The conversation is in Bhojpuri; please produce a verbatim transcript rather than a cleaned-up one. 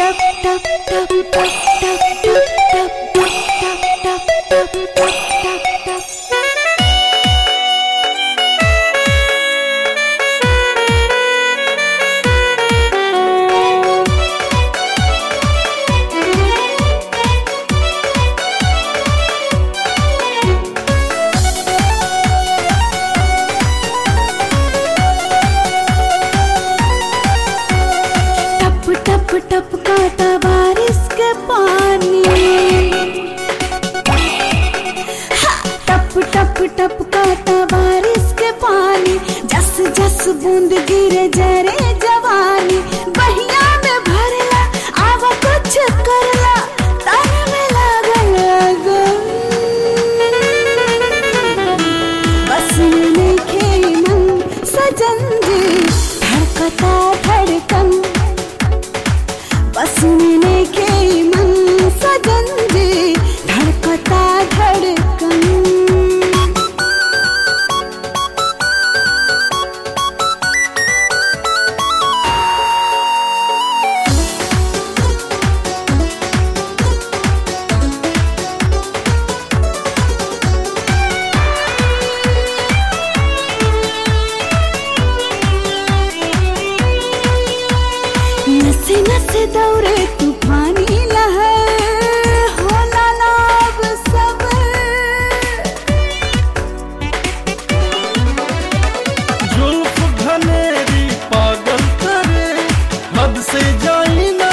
टपकाता बारिश के पानी, टप टप टपकाता बारिश के पानी, जस जस बूंद गिरे जरे जवानी, बहिया में भरला आवा कुछ करला, तन में लागल आगन, बस नइखे मन सजन जी धड़कता धड़कन, बस नइखे मन सजन जी धड़कता धड़कन। नसे नसे दौरे तूफानी लहर, होला लाभ सब जुल्फ घनेरी पागल करे, हद से जाई ना